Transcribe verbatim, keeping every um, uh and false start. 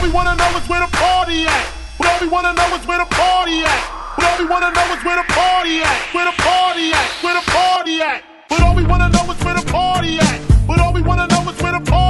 all we wanna know is where the party at. But all we wanna know is where the party at. But all we wanna know is where the party at. Where the party at. Where the party at. But all we wanna know is where the party at. But all we wanna know is where the party at.